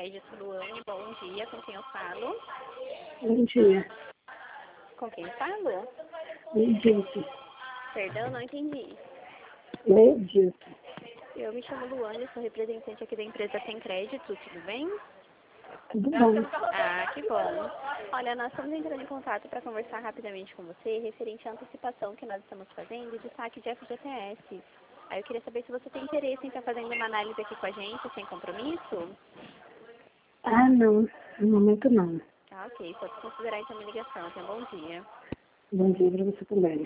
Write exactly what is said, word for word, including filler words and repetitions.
Crédito, Luane, bom dia, com quem eu falo? Bom dia. Com quem falo? Edilson. Perdão, não entendi. Edilson. Eu me chamo Luane, sou representante aqui da empresa Tem Crédito, tudo bem? Tudo bom? Ah, que bom. Olha, nós estamos entrando em contato para conversar rapidamente com você referente à antecipação que nós estamos fazendo de saque de F G T S. Aí eu queria saber se você tem interesse em estar fazendo uma análise aqui com a gente, sem compromisso? Ah, não. No momento não. Ah, ok. Pode considerar então a minha ligação. Tenha um bom dia. Bom dia para você também.